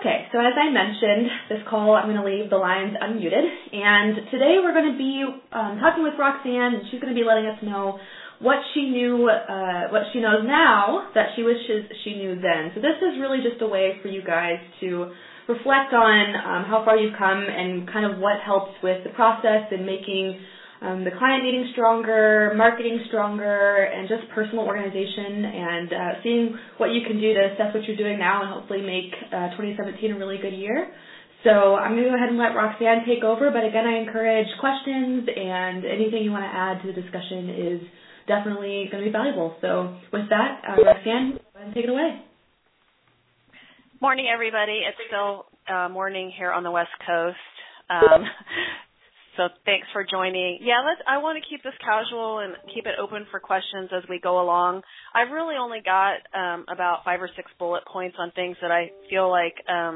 Okay, so as I mentioned, this call I'm going to leave the lines unmuted, and today we're going to be talking with Roxanne, and she's going to be letting us know what she knows now that she wishes she knew then. So this is really just a way for you guys to reflect on how far you've come and kind of what helps with the process in making the client meeting stronger, marketing stronger, and just personal organization, and seeing what you can do to assess what you're doing now and hopefully make 2017 a really good year. So I'm going to go ahead and let Roxanne take over, but again, I encourage questions, and anything you want to add to the discussion is definitely going to be valuable. So with that, Roxanne, go ahead and take it away. Morning, everybody. It's still morning here on the West Coast. So thanks for joining. Yeah, I want to keep this casual and keep it open for questions as we go along. I've really only got about 5 or 6 bullet points on things that I feel like,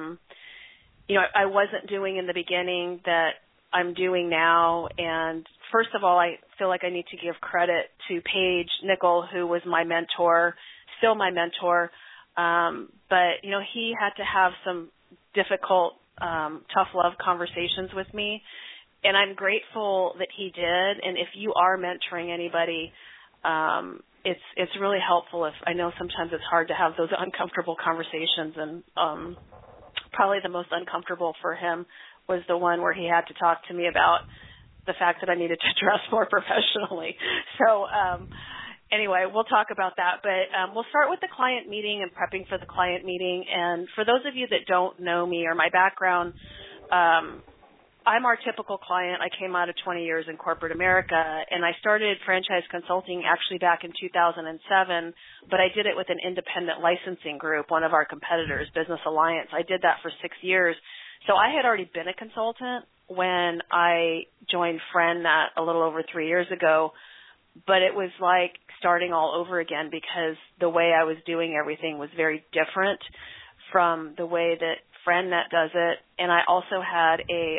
I wasn't doing in the beginning that I'm doing now. And first of all, I feel like I need to give credit to Paige Nickel, who was my mentor, still my mentor. But, he had to have some difficult, tough love conversations with me. And I'm grateful that he did. And if you are mentoring anybody, it's really helpful. I know sometimes it's hard to have those uncomfortable conversations, and probably the most uncomfortable for him was the one where he had to talk to me about the fact that I needed to dress more professionally. So anyway, we'll talk about that. But we'll start with the client meeting and prepping for the client meeting. And for those of you that don't know me or my background, I'm our typical client. I came out of 20 years in corporate America, and I started franchise consulting actually back in 2007, but I did it with an independent licensing group, one of our competitors, Business Alliance. I did that for 6 years. So I had already been a consultant when I joined FriendNet a little over 3 years ago, but it was like starting all over again because the way I was doing everything was very different from the way that FriendNet does it, and I also had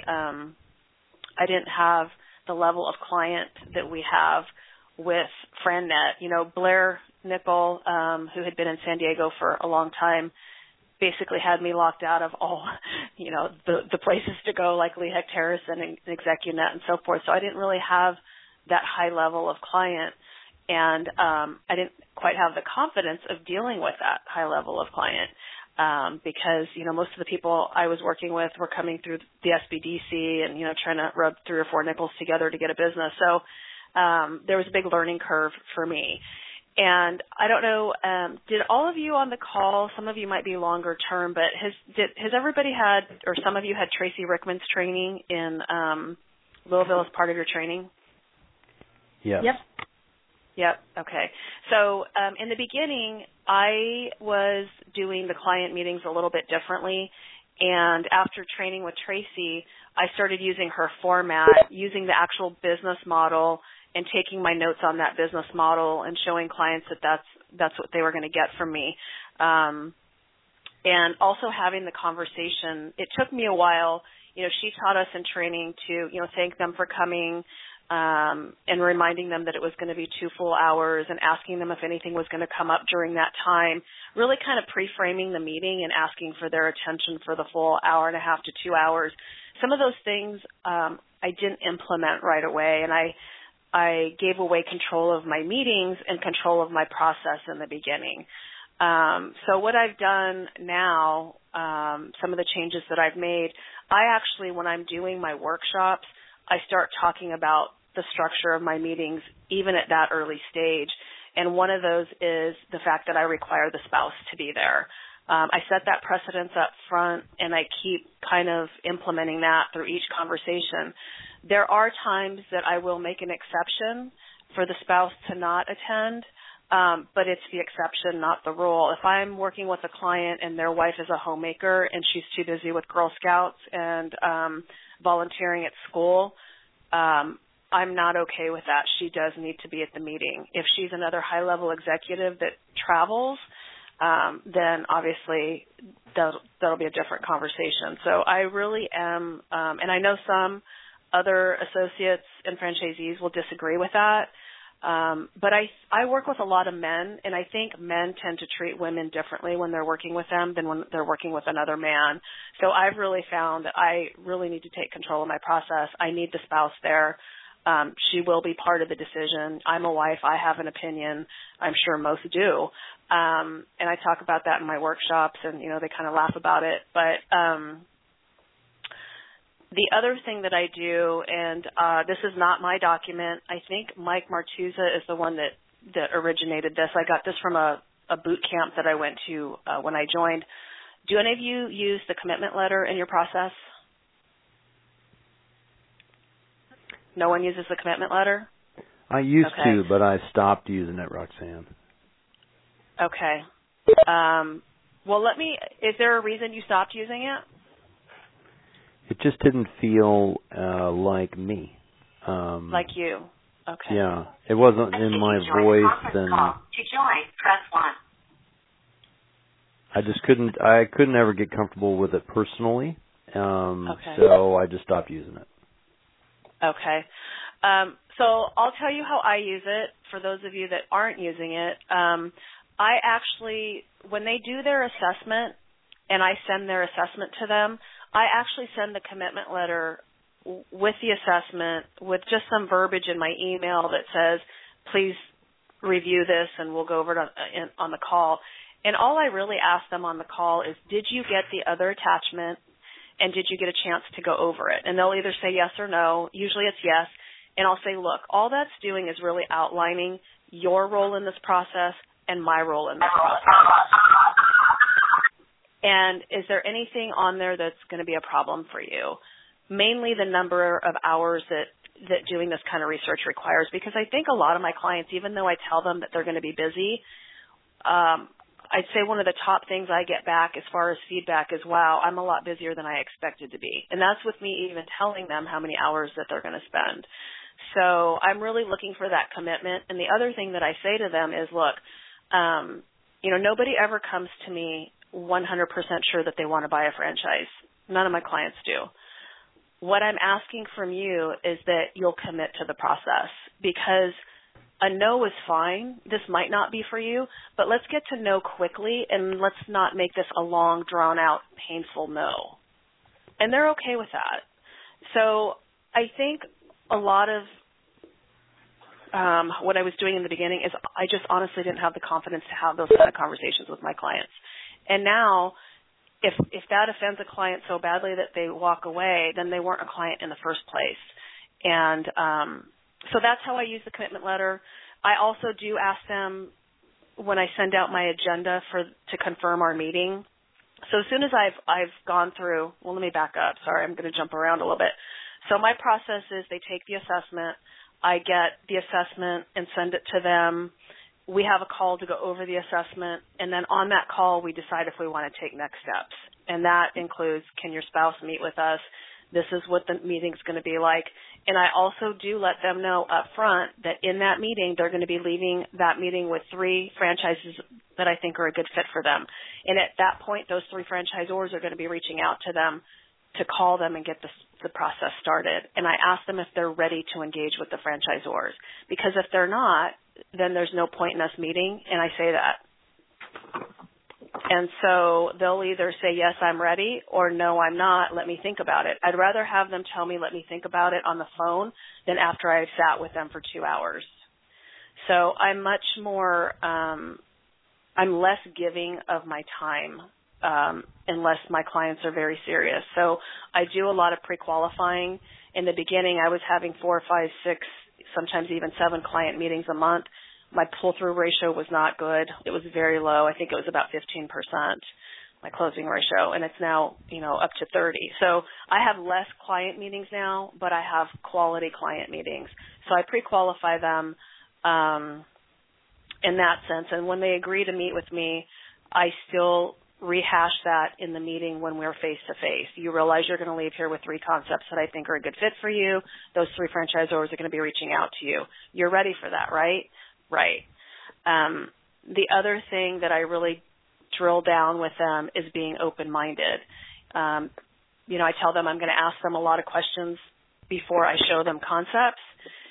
I didn't have the level of client that we have with FriendNet. Blair Nickel, who had been in San Diego for a long time, basically had me locked out of all, the places to go like Lehigh Terrace and ExecuNet and so forth. So I didn't really have that high level of client, and I didn't quite have the confidence of dealing with that high level of client. Because, most of the people I was working with were coming through the SBDC and, trying to rub 3 or 4 nickels together to get a business. So there was a big learning curve for me. And I don't know, did all of you on the call, some of you might be longer term, but has everybody had, or some of you had Tracy Rickman's training in Louisville as part of your training? Yes. Yep. Okay. So in the beginning, I was doing the client meetings a little bit differently. And after training with Tracy, I started using her format, using the actual business model and taking my notes on that business model and showing clients that that's what they were going to get from me. And also having the conversation. It took me a while. She taught us in training to, thank them for coming, and reminding them that it was going to be 2 full hours and asking them if anything was going to come up during that time, really kind of pre-framing the meeting and asking for their attention for the full hour and a half to 2 hours. Some of those things I didn't implement right away, and I gave away control of my meetings and control of my process in the beginning. So what I've done now, some of the changes that I've made, I actually, when I'm doing my workshops, I start talking about the structure of my meetings even at that early stage. And one of those is the fact that I require the spouse to be there. I set that precedence up front, and I keep kind of implementing that through each conversation. There are times that I will make an exception for the spouse to not attend, but it's the exception, not the rule. If I'm working with a client and their wife is a homemaker and she's too busy with Girl Scouts and volunteering at school, I'm not okay with that. She does need to be at the meeting. If she's another high-level executive that travels, then obviously that'll be a different conversation. So I really am, and I know some other associates and franchisees will disagree with that. But I work with a lot of men, and I think men tend to treat women differently when they're working with them than when they're working with another man. So I've really found that I really need to take control of my process. I need the spouse there. She will be part of the decision. I'm a wife. I have an opinion. I'm sure most do. And I talk about that in my workshops, and, they kind of laugh about it. But the other thing that I do, and this is not my document, I think Mike Martuza is the one that originated this. I got this from a boot camp that I went to when I joined. Do any of you use the commitment letter in your process? No one uses the commitment letter? I used to, but I stopped using it, Roxanne. Okay. Well, is there a reason you stopped using it? It just didn't feel like me. Like you. Okay. Yeah. It wasn't in my voice, and to join, press 1. I couldn't ever get comfortable with it personally. So I just stopped using it. Okay. So I'll tell you how I use it for those of you that aren't using it. I actually, when they do their assessment and I send their assessment to them, I actually send the commitment letter with the assessment with just some verbiage in my email that says, please review this and we'll go over it on the call. And all I really ask them on the call is, did you get the other attachment? And did you get a chance to go over it? And they'll either say yes or no. Usually it's yes. And I'll say, look, all that's doing is really outlining your role in this process and my role in this process. And is there anything on there that's going to be a problem for you? Mainly the number of hours that doing this kind of research requires, because I think a lot of my clients, even though I tell them that they're going to be busy, I'd say one of the top things I get back as far as feedback is, wow, I'm a lot busier than I expected to be. And that's with me even telling them how many hours that they're going to spend. So I'm really looking for that commitment. And the other thing that I say to them is, look, nobody ever comes to me 100% sure that they want to buy a franchise. None of my clients do. What I'm asking from you is that you'll commit to the process, because a no is fine. This might not be for you, but let's get to know quickly, and let's not make this a long, drawn-out, painful no. And they're okay with that. So I think a lot of what I was doing in the beginning is I just honestly didn't have the confidence to have those kind of conversations with my clients. And now, if that offends a client so badly that they walk away, then they weren't a client in the first place. And so that's how I use the commitment letter. I also do ask them when I send out my agenda to confirm our meeting. So as soon as I've gone through, well, let me back up. Sorry, I'm going to jump around a little bit. So my process is they take the assessment. I get the assessment and send it to them. We have a call to go over the assessment, and then on that call we decide if we want to take next steps. And that includes, can your spouse meet with us? This is what the meeting's going to be like. And I also do let them know up front that in that meeting, they're going to be leaving that meeting with 3 franchises that I think are a good fit for them. And at that point, those 3 franchisors are going to be reaching out to them to call them and get the process started. And I ask them if they're ready to engage with the franchisors. Because if they're not, then there's no point in us meeting, and I say that. And so they'll either say, yes, I'm ready, or no, I'm not, let me think about it. I'd rather have them tell me, let me think about it on the phone than after I've sat with them for 2 hours. So I'm much more, I'm less giving of my time unless my clients are very serious. So I do a lot of pre-qualifying. In the beginning, I was having 4, 5, 6, sometimes even 7 client meetings a month. My pull-through ratio was not good. It was very low. I think it was about 15%, my closing ratio, and it's now, up to 30. So I have less client meetings now, but I have quality client meetings. So I pre-qualify them in that sense. And when they agree to meet with me, I still rehash that in the meeting when we're face-to-face. You realize you're going to leave here with 3 concepts that I think are a good fit for you. Those 3 franchisors are going to be reaching out to you. You're ready for that, right? Right. The other thing that I really drill down with them is being open-minded. I tell them I'm going to ask them a lot of questions before I show them concepts.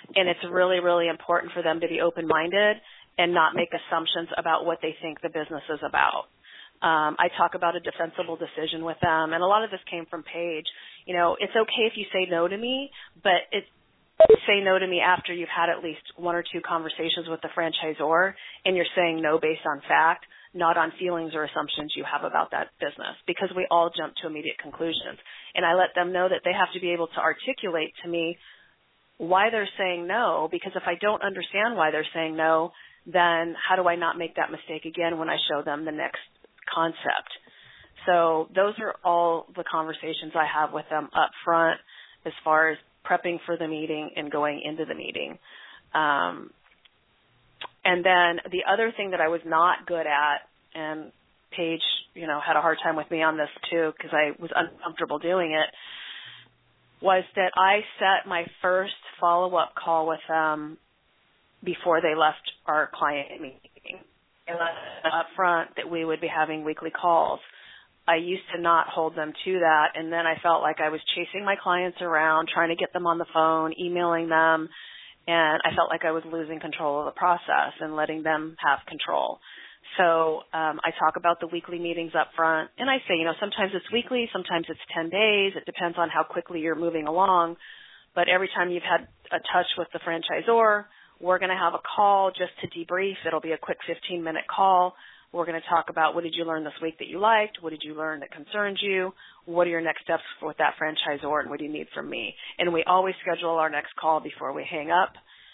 And it's really, really important for them to be open-minded and not make assumptions about what they think the business is about. I talk about a defensible decision with them, and a lot of this came from Paige. It's okay if you say no to me, but say no to me after you've had at least one or two conversations with the franchisor, and you're saying no based on fact, not on feelings or assumptions you have about that business, because we all jump to immediate conclusions. And I let them know that they have to be able to articulate to me why they're saying no, because if I don't understand why they're saying no, then how do I not make that mistake again when I show them the next concept? So those are all the conversations I have with them up front as far as prepping for the meeting and going into the meeting. And then the other thing that I was not good at, and Paige, had a hard time with me on this too because I was uncomfortable doing it, was that I set my first follow-up call with them before they left our client meeting. I let up front that we would be having weekly calls. I used to not hold them to that, and then I felt like I was chasing my clients around, trying to get them on the phone, emailing them, and I felt like I was losing control of the process and letting them have control. So I talk about the weekly meetings up front, and I say, sometimes it's weekly, sometimes it's 10 days. It depends on how quickly you're moving along. But every time you've had a touch with the franchisor, we're going to have a call just to debrief. It'll be a quick 15-minute call. We're going to talk about what did you learn this week that you liked, what did you learn that concerned you, what are your next steps with that franchisor, and what do you need from me. And we always schedule our next call before we hang up.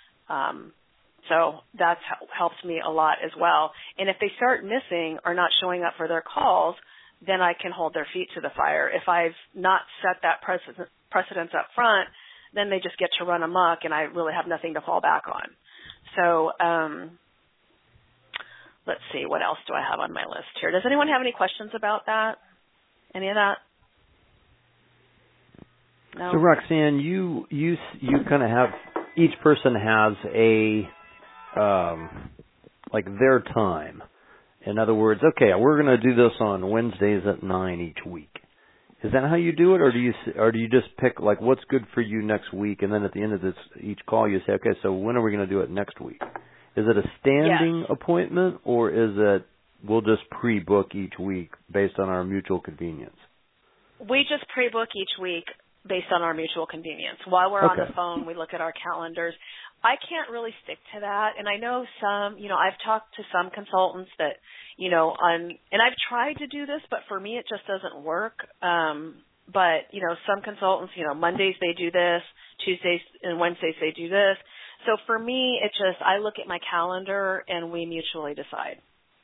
So that's helps me a lot as well. And if they start missing or not showing up for their calls, then I can hold their feet to the fire. If I've not set that precedence up front, then they just get to run amok, and I really have nothing to fall back on. So let's see, what else do I have on my list here? Does anyone have any questions about that? Any of that? No? So Roxanne, you kind of have, each person has a like their time. In other words, okay, we're going to do this on Wednesdays at 9 each week. Is that how you do it, or do you just pick like what's good for you next week, and then at the end of each call you say, okay, so when are we going to do it next week? Is it a standing appointment, or is it we'll just pre-book each week based on our mutual convenience? We just pre-book each week based on our mutual convenience. While we're on the phone, we look at our calendars. I can't really stick to that, and I know some, I've talked to some consultants that, and I've tried to do this, but for me it just doesn't work. But, some consultants, Mondays they do this, Tuesdays and Wednesdays they do this. So for me, it's just I look at my calendar and we mutually decide.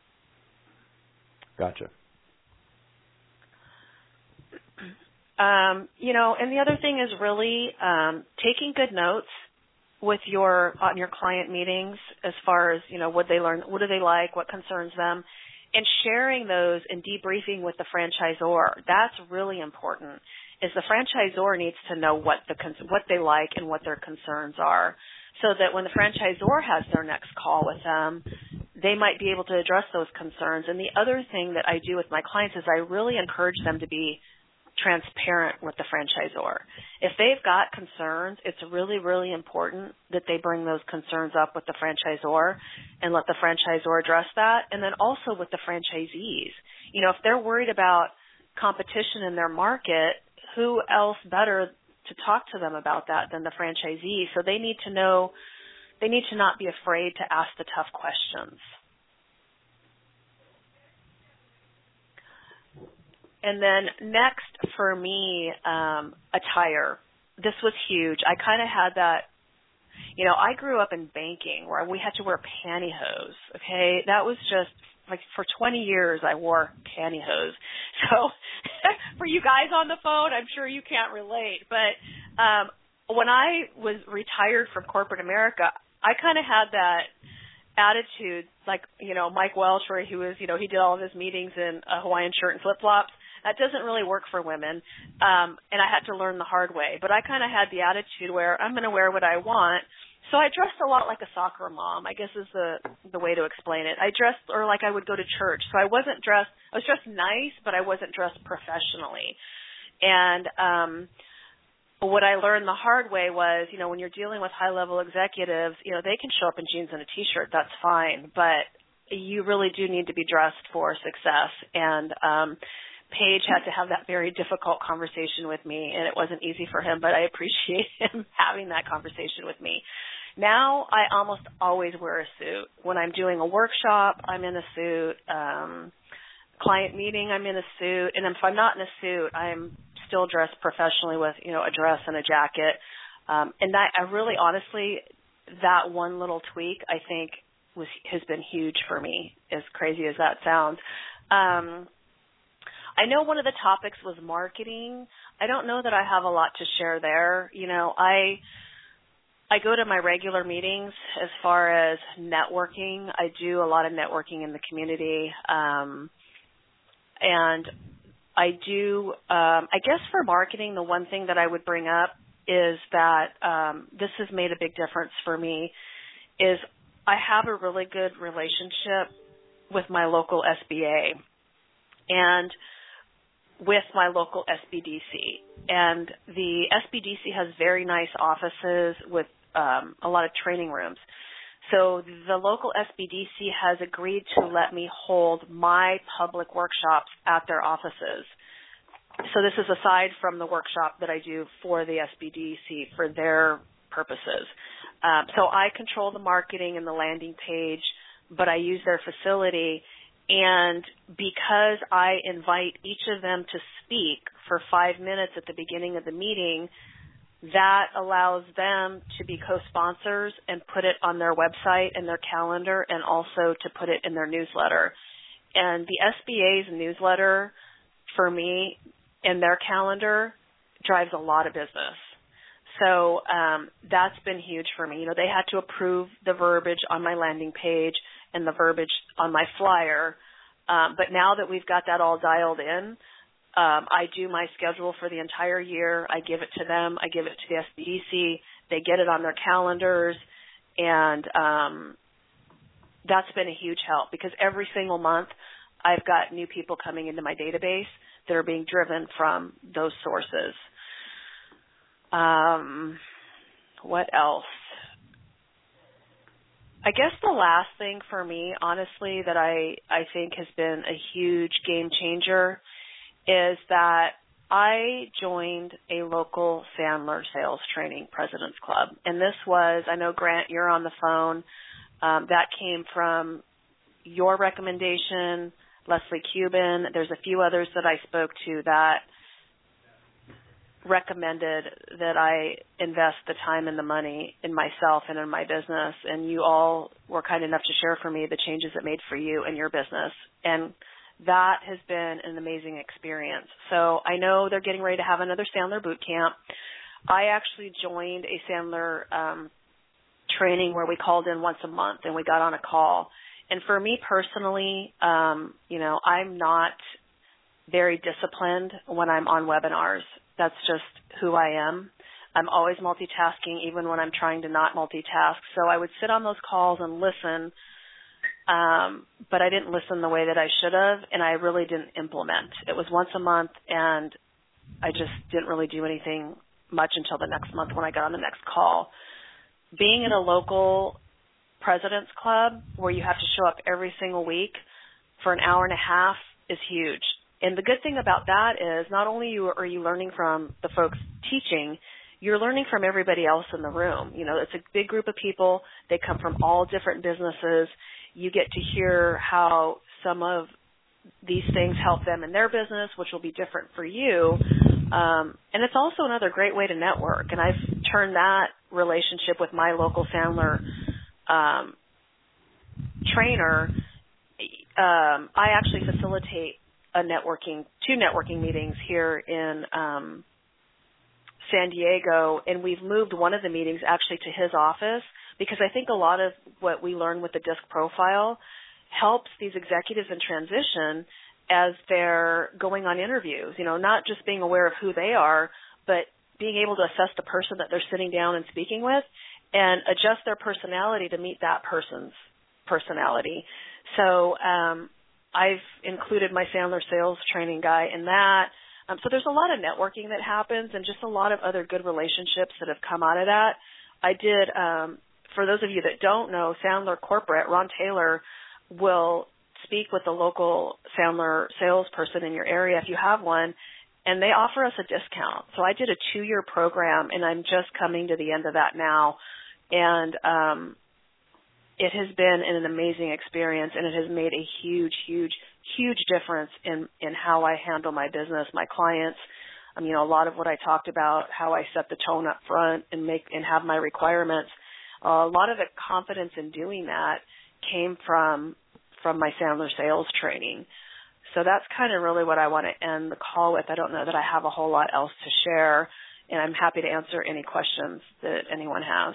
Gotcha. And the other thing is really taking good notes with on your client meetings as far as, what they learn, what do they like, what concerns them, and sharing those and debriefing with the franchisor. That's really important, is the franchisor needs to know what they like and what their concerns are, so that when the franchisor has their next call with them, they might be able to address those concerns. And the other thing that I do with my clients is I really encourage them to be transparent with the franchisor. If they've got concerns, it's really, really important that they bring those concerns up with the franchisor and let the franchisor address that. And then also with the franchisees. If they're worried about competition in their market, who else better to talk to them about that than the franchisee? So they need to know, they need to not be afraid to ask the tough questions. And then next for me, attire. This was huge. I kind of had that, I grew up in banking where we had to wear pantyhose, okay? That was just, like, for 20 years I wore pantyhose. So for you guys on the phone, I'm sure you can't relate. But when I was retired from corporate America, I kind of had that attitude, like, Mike Welch, where he was, he did all of his meetings in a Hawaiian shirt and flip-flops. That doesn't really work for women, and I had to learn the hard way. But I kind of had the attitude where I'm going to wear what I want. So I dressed a lot like a soccer mom, I guess is the way to explain it. I dressed, or like I would go to church. So I was dressed nice, but I wasn't dressed professionally. And what I learned the hard way was, when you're dealing with high-level executives, they can show up in jeans and a T-shirt. That's fine. But you really do need to be dressed for success. And Paige had to have that very difficult conversation with me, and it wasn't easy for him, but I appreciate him having that conversation with me. Now I almost always wear a suit. When I'm doing a workshop, I'm in a suit. Client meeting, I'm in a suit. And if I'm not in a suit, I'm still dressed professionally with, a dress and a jacket. And that I really, honestly, that one little tweak, I think, has been huge for me, as crazy as that sounds. I know one of the topics was marketing. I don't know that I have a lot to share there. I go to my regular meetings as far as networking. I do a lot of networking in the community. And I do, I guess for marketing, the one thing that I would bring up is that this has made a big difference for me is I have a really good relationship with my local SBA and with my local SBDC. And the SBDC has very nice offices with a lot of training rooms. So the local SBDC has agreed to let me hold my public workshops at their offices. So this is aside from the workshop that I do for the SBDC for their purposes. So I control the marketing and the landing page, but I use their facility. And because I invite each of them to speak for 5 minutes at the beginning of the meeting, that allows them to be co-sponsors and put it on their website and their calendar and also to put it in their newsletter. And the SBA's newsletter, for me, in their calendar, drives a lot of business. So that's been huge for me. They had to approve the verbiage on my landing page and the verbiage on my flyer. But now that we've got that all dialed in, I do my schedule for the entire year. I give it to them. I give it to the SBDC. They get it on their calendars. And that's been a huge help because every single month I've got new people coming into my database that are being driven from those sources. What else? I guess the last thing for me, honestly, that I think has been a huge game changer is that I joined a local Sandler Sales Training President's Club. And this was, I know, Grant, you're on the phone. That came from your recommendation, Leslie Cuban. There's a few others that I spoke to that recommended that I invest the time and the money in myself and in my business. And you all were kind enough to share for me the changes it made for you and your business. And that has been an amazing experience. So I know they're getting ready to have another Sandler boot camp. I actually joined a Sandler training where we called in once a month and we got on a call. And for me personally, I'm not very disciplined when I'm on webinars. That's just who I am. I'm always multitasking even when I'm trying to not multitask. So I would sit on those calls and listen, but I didn't listen the way that I should have, and I really didn't implement. It was once a month, and I just didn't really do anything much until the next month when I got on the next call. Being in a local President's Club where you have to show up every single week for an hour and a half is huge. And the good thing about that is not only are you learning from the folks teaching, you're learning from everybody else in the room. It's a big group of people. They come from all different businesses. You get to hear how some of these things help them in their business, which will be different for you. And it's also another great way to network. And I've turned that relationship with my local Sandler trainer. I actually facilitate two networking meetings here in San Diego, and we've moved one of the meetings actually to his office because I think a lot of what we learn with the DISC profile helps these executives in transition as they're going on interviews, not just being aware of who they are, but being able to assess the person that they're sitting down and speaking with and adjust their personality to meet that person's personality. So I've included my Sandler sales training guy in that. So there's a lot of networking that happens and just a lot of other good relationships that have come out of that. I did, for those of you that don't know, Sandler Corporate, Ron Taylor will speak with the local Sandler salesperson in your area if you have one, and they offer us a discount. So I did a 2-year program, and I'm just coming to the end of that now. And it has been an amazing experience, and it has made a huge, huge, huge difference in how I handle my business, my clients. A lot of what I talked about, how I set the tone up front and have my requirements. A lot of the confidence in doing that came from my Sandler sales training. So that's kind of really what I want to end the call with. I don't know that I have a whole lot else to share, and I'm happy to answer any questions that anyone has.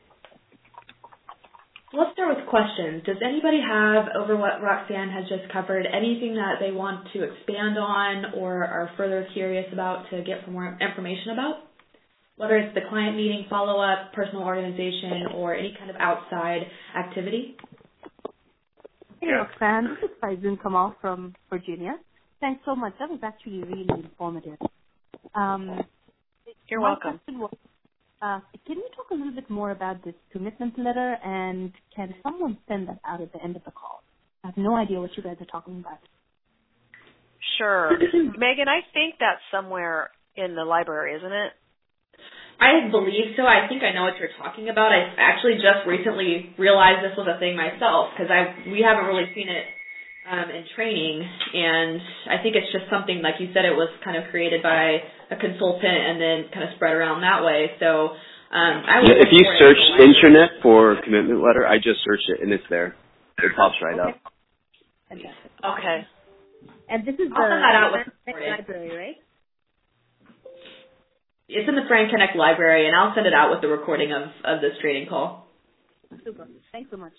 Let's start with questions. Does anybody have, over what Roxanne has just covered, anything that they want to expand on or are further curious about to get some more information about? Whether it's the client meeting, follow-up, personal organization, or any kind of outside activity? Hey, Roxanne. This is Faizun Kamal from Virginia. Thanks so much. That was actually really informative. You're welcome. Question was, can you talk a little bit more about this commitment letter, and can someone send that out at the end of the call? I have no idea what you guys are talking about. Sure. Megan, I think that's somewhere in the library, isn't it? I believe so. I think I know what you're talking about. I actually just recently realized this was a thing myself because we haven't really seen it in training, and I think it's just something, like you said, it was kind of created by a consultant and then kind of spread around that way. So if you search intranet for commitment letter, I just searched it and it's there. It pops right up. Fantastic. Okay. And this is I'll send that out with the library, right? It's in the Frank Connect library, and I'll send it out with the recording of this training call. Super. Thanks so much.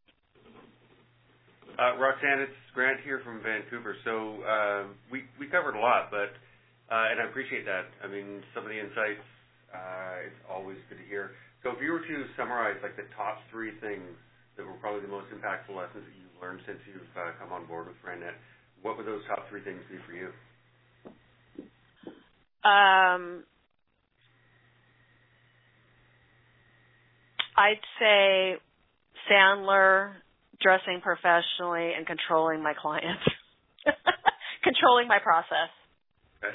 Roxanne, it's Grant here from Vancouver. So we covered a lot, but and I appreciate that. Some of the insights, it's always good to hear. So if you were to summarize like the top 3 things that were probably the most impactful lessons that you've learned since you've come on board with FriendNet, what would those top 3 things be for you? I'd say Sandler, dressing professionally, and controlling my clients. Controlling my process. Okay.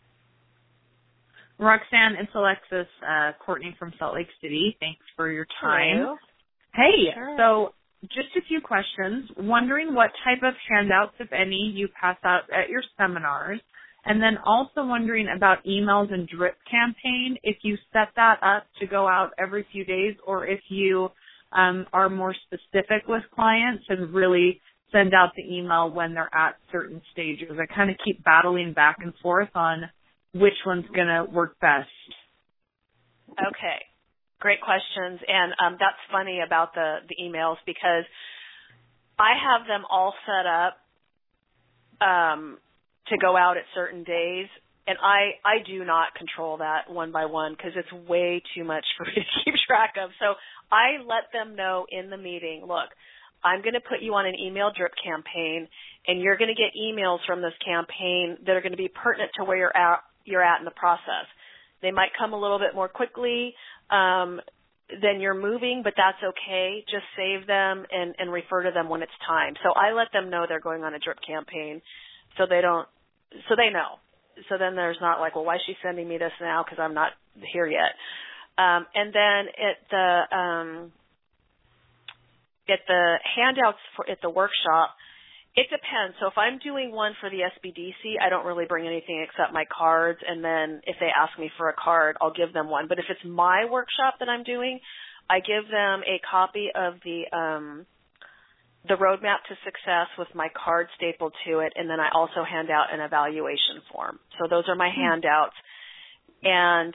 Roxanne, it's Alexis, Courtney from Salt Lake City. Thanks for your time. Hello. Hey, Sure. So just a few questions. Wondering what type of handouts, if any, you pass out at your seminars. And then also wondering about emails and drip campaign, if you set that up to go out every few days or if you are more specific with clients and really send out the email when they're at certain stages. I kind of keep battling back and forth on which one's going to work best. Okay. Great questions. And that's funny about the emails because I have them all set up to go out at certain days, and I do not control that one by one because it's way too much for me to keep track of. So I let them know in the meeting, look, I'm going to put you on an email drip campaign, and you're going to get emails from this campaign that are going to be pertinent to where you're at in the process. They might come a little bit more quickly than you're moving, but that's okay. Just save them and refer to them when it's time. So I let them know they're going on a drip campaign so they know. So then there's not like, well, why is she sending me this now because I'm not here yet? And then at the handouts at the workshop, it depends. So if I'm doing one for the SBDC, I don't really bring anything except my cards, and then if they ask me for a card, I'll give them one. But if it's my workshop that I'm doing, I give them a copy of the roadmap to success with my card stapled to it, and then I also hand out an evaluation form. So those are my handouts. And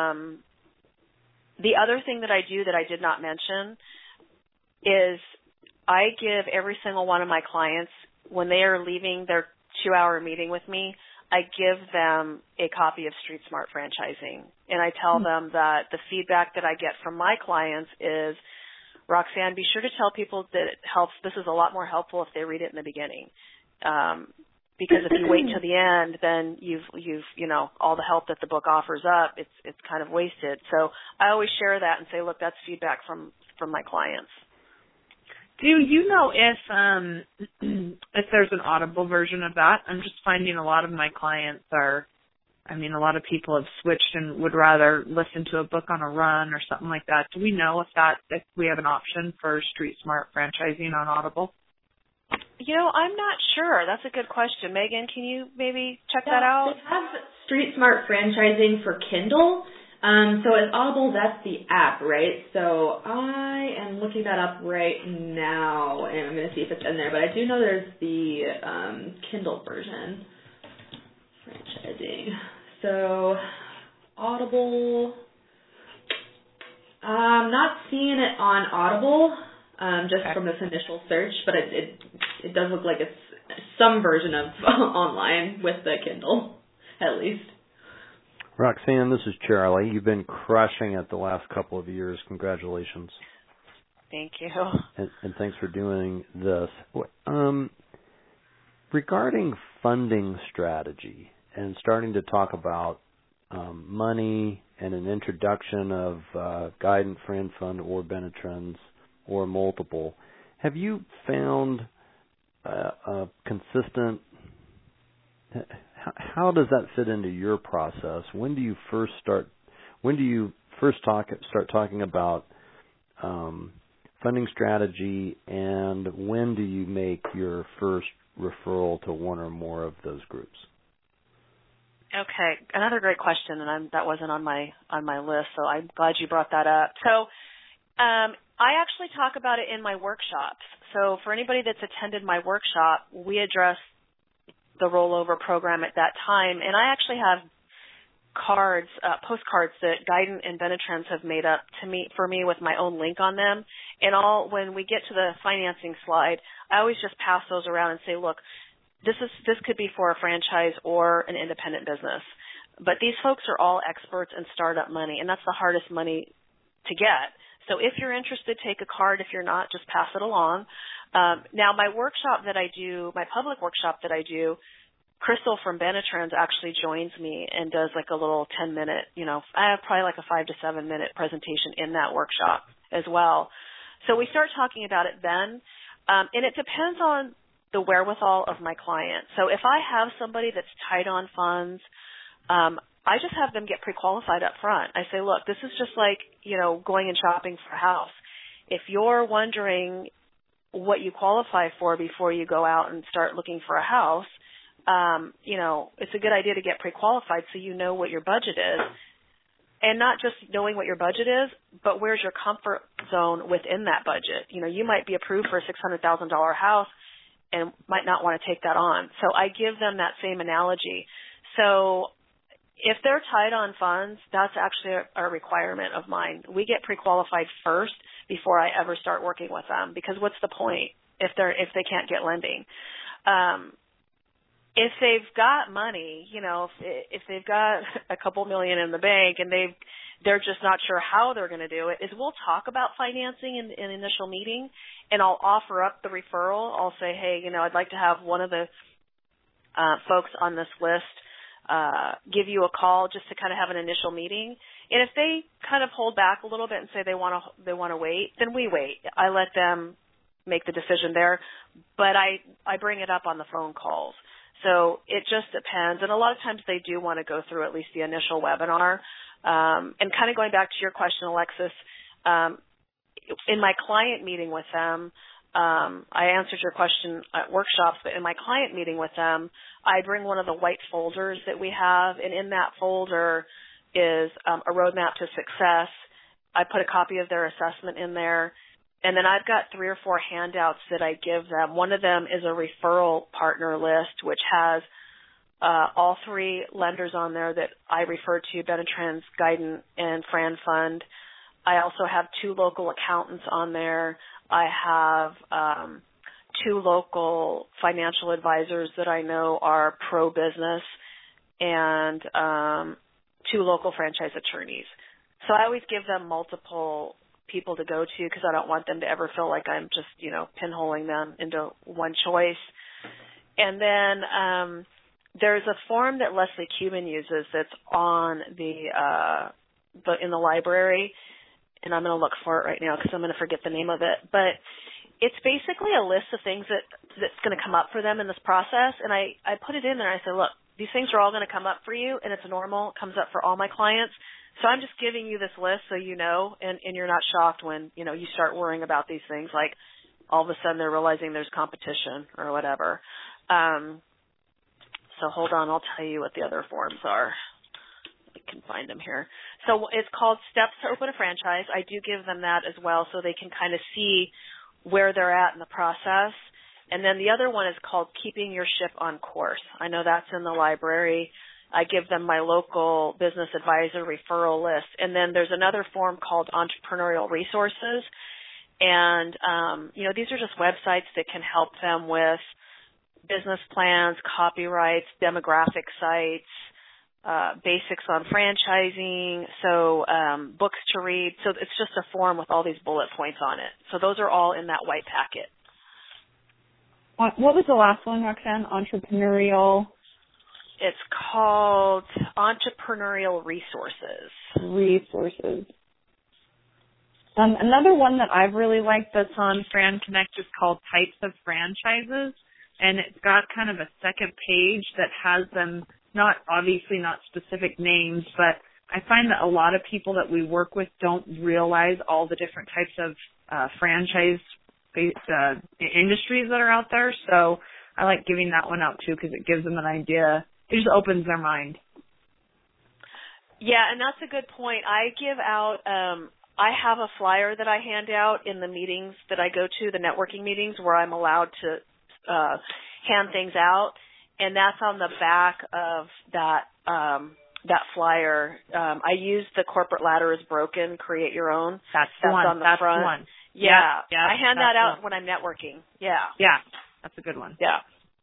the other thing that I do that I did not mention is I give every single one of my clients, when they are leaving their 2-hour meeting with me, I give them a copy of Street Smart Franchising. And I tell them that the feedback that I get from my clients is, Roxanne, be sure to tell people that it helps. This is a lot more helpful if they read it in the beginning. because if you wait till the end, then you've all the help that the book offers up, it's kind of wasted. So I always share that and say, look, that's feedback from my clients. Do you know if there's an Audible version of that? I'm just finding a lot of my clients a lot of people have switched and would rather listen to a book on a run or something like that. Do we know if we have an option for Street Smart franchising on Audible? I'm not sure. That's a good question. Megan, can you maybe check that out? They have Street Smart franchising for Kindle. So it's Audible, that's the app, right? So I am looking that up right now, and I'm going to see if it's in there. But I do know there's the Kindle version. Franchising. So Audible. I'm not seeing it on Audible, just from this initial search, but it does look like it's some version of online with the Kindle, at least. Roxanne, this is Charlie. You've been crushing it the last couple of years. Congratulations. Thank you. And thanks for doing this. Regarding funding strategy and starting to talk about money and an introduction of Guidant, Fran Fund, or Benetrends, or multiple, have you found a consistent? How does that fit into your process? When do you first start talking about funding strategy, and when do you make your first referral to one or more of those groups? Okay, another great question, and that wasn't on my list, so I'm glad you brought that up. So I actually talk about it in my workshops. So for anybody that's attended my workshop, we address the rollover program at that time, and I actually have postcards that Guidant and Benetrends have made up for me with my own link on them. And when we get to the financing slide, I always just pass those around and say, look, this could be for a franchise or an independent business. But these folks are all experts in startup money, and that's the hardest money to get. So if you're interested, take a card. If you're not, just pass it along. Now, my workshop that I do, my public workshop that I do, Crystal from Benetrends actually joins me and does like a little 10-minute, I have probably like a 5 to 7 minute presentation in that workshop as well. So we start talking about it then, and it depends on the wherewithal of my client. So if I have somebody that's tight on funds, I just have them get pre-qualified up front. I say, look, this is just like, going and shopping for a house. If you're wondering what you qualify for before you go out and start looking for a house, it's a good idea to get pre-qualified so you know what your budget is. And not just knowing what your budget is, but where's your comfort zone within that budget. You might be approved for a $600,000 house and might not want to take that on. So I give them that same analogy. So if they're tight on funds, that's actually a requirement of mine. We get pre-qualified first before I ever start working with them, because what's the point if they can't get lending? If they've got money, if they've got a couple million in the bank and they're just not sure how they're going to do it, is we'll talk about financing in the initial meeting, and I'll offer up the referral. I'll say, hey, I'd like to have one of the folks on this list give you a call just to kind of have an initial meeting. And if they kind of hold back a little bit and say they want to wait, then we wait. I let them make the decision there, but I bring it up on the phone calls. So it just depends. And a lot of times they do want to go through at least the initial webinar. And kind of going back to your question, Alexis, in my client meeting with them, I answered your question at workshops, but in my client meeting with them, I bring one of the white folders that we have, and in that folder is a roadmap to success. I put a copy of their assessment in there, and then I've got 3 or 4 handouts that I give them. One of them is a referral partner list, which has all 3 lenders on there that I refer to, Benetrends, Guidant, and Fran Fund. I also have 2 local accountants on there. I have 2 local financial advisors that I know are pro-business, and 2 local franchise attorneys. So I always give them multiple people to go to, because I don't want them to ever feel like I'm just, pinholing them into one choice. And then there's a form that Leslie Cuban uses that's on in the library, and I'm going to look for it right now because I'm going to forget the name of it. But it's basically a list of things that's going to come up for them in this process, and I put it in there. I said, look, these things are all going to come up for you, and it's normal. It comes up for all my clients. So I'm just giving you this list so you know, and you're not shocked when, you start worrying about these things, like all of a sudden they're realizing there's competition or whatever. So hold on, I'll tell you what the other forms are. I can find them here. So it's called Steps to Open a Franchise. I do give them that as well so they can kind of see where they're at in the process. And then the other one is called Keeping Your Ship on Course. I know that's in the library. I give them my local business advisor referral list. And then there's another form called Entrepreneurial Resources. And, these are just websites that can help them with business plans, copyrights, demographic sites, basics on franchising, so books to read. So it's just a form with all these bullet points on it. So those are all in that white packet. What was the last one, Roxanne? Entrepreneurial? It's called Entrepreneurial Resources. Another one that I've really liked that's on Fran Connect is called Types of Franchises, and it's got kind of a second page that has them, not specific names, but I find that a lot of people that we work with don't realize all the different types of franchise-based industries that are out there, so I like giving that one out too because it gives them an idea. It just opens their mind. Yeah, and that's a good point. I give out, I have a flyer that I hand out in the meetings that I go to, the networking meetings where I'm allowed to hand things out, and that's on the back of that flyer. I use the Corporate Ladder is Broken, Create Your Own. That's on the front. The one. Yeah. I hand that out when I'm networking. Yeah. Yeah, that's a good one. Yeah.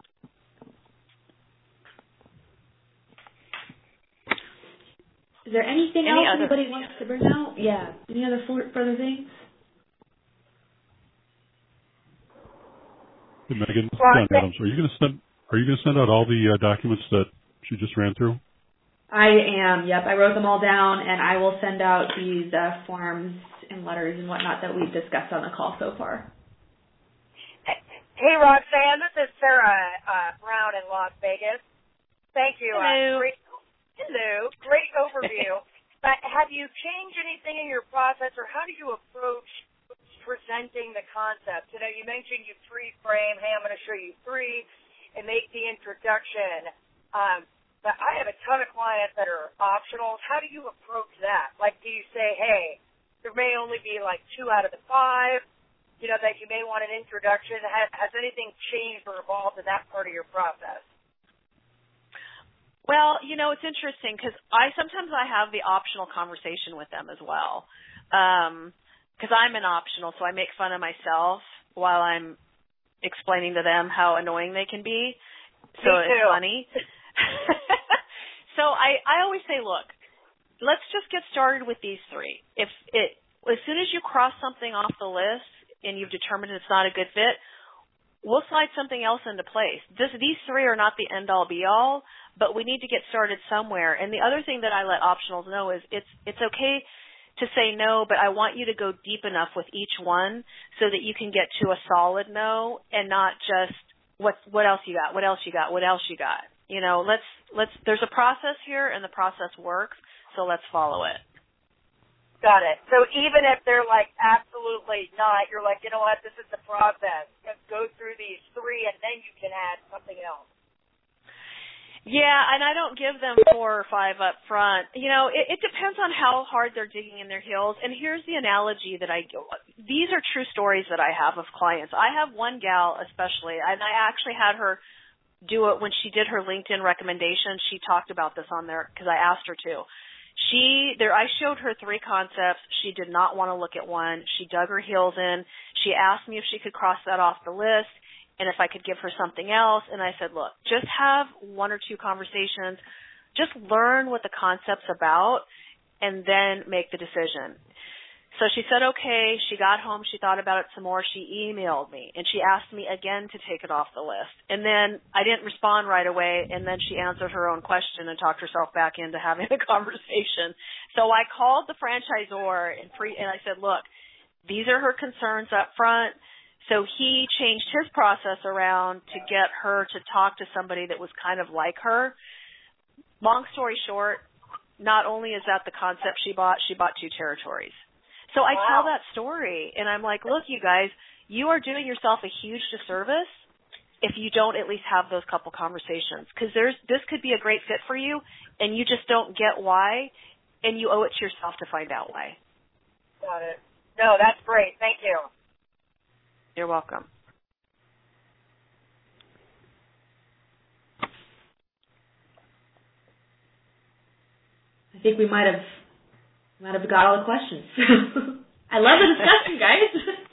Is there anything else anybody wants to bring out? Yeah. Any other further things? Hey, Megan, John Adams. Are you going to send out all the documents that she just ran through? I am. Yep. I wrote them all down, and I will send out these forms and letters and whatnot that we've discussed on the call so far. Hey, Roxanne. This is Sarah Brown in Las Vegas. Thank you. Hello. Great overview. But have you changed anything in your process, or how do you approach presenting the concept? You mentioned you three-frame, hey, I'm going to show you three, and make the introduction. But I have a ton of clients that are optionals. How do you approach that? Like, do you say, hey, there may only be like 2 out of the 5, that you may want an introduction? Has anything changed or evolved in that part of your process? Well, it's interesting because sometimes I have the optional conversation with them as well. Because I'm an optional, so I make fun of myself while I'm explaining to them how annoying they can be. So it's funny. So I always say, look, let's just get started with these 3. As soon as you cross something off the list and you've determined it's not a good fit, we'll slide something else into place. These 3 are not the end-all, be-all, but we need to get started somewhere. And the other thing that I let optionals know is it's okay to say no, but I want you to go deep enough with each one so that you can get to a solid no and not just what else you got, what else you got, what else you got. There's a process here and the process works, so let's follow it. Got it. So even if they're like, absolutely not, you're like, you know what, this is the process. Just go through these 3 and then you can add something else. Yeah, and I don't give them 4 or 5 up front. It depends on how hard they're digging in their heels. And here's the analogy that these are true stories that I have of clients. I have one gal especially, and I actually had her do it when she did her LinkedIn recommendation. She talked about this on there because I asked her to. I showed her 3 concepts. She did not want to look at one. She dug her heels in. She asked me if she could cross that off the list and if I could give her something else. And I said, look, just have 1 or 2 conversations. Just learn what the concept's about and then make the decision. So she said, okay. She got home. She thought about it some more. She emailed me, and she asked me again to take it off the list. And then I didn't respond right away, and then she answered her own question and talked herself back into having a conversation. So I called the franchisor and I said, look, these are her concerns up front. So he changed his process around to get her to talk to somebody that was kind of like her. Long story short, not only is that the concept she bought 2 territories. So I tell that story, and I'm like, look, you guys, you are doing yourself a huge disservice if you don't at least have those couple conversations, because this could be a great fit for you, and you just don't get why, and you owe it to yourself to find out why. Got it. No, that's great. Thank you. You're welcome. I think we might have got all the questions. I love the discussion, guys.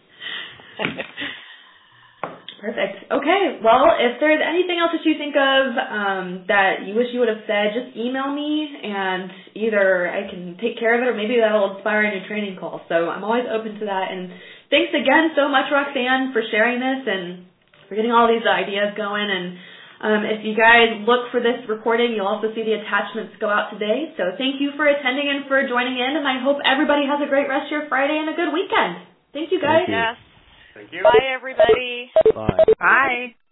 Perfect. Okay. Well, if there's anything else that you think of that you wish you would have said, just email me, and either I can take care of it or maybe that will inspire a new training call. So I'm always open to that. And thanks again so much, Roxanne, for sharing this and for getting all these ideas going. And if you guys look for this recording, you'll also see the attachments go out today. So thank you for attending and for joining in, and I hope everybody has a great rest of your Friday and a good weekend. Thank you, guys. Yes. Thank you. Bye, everybody. Bye. Bye.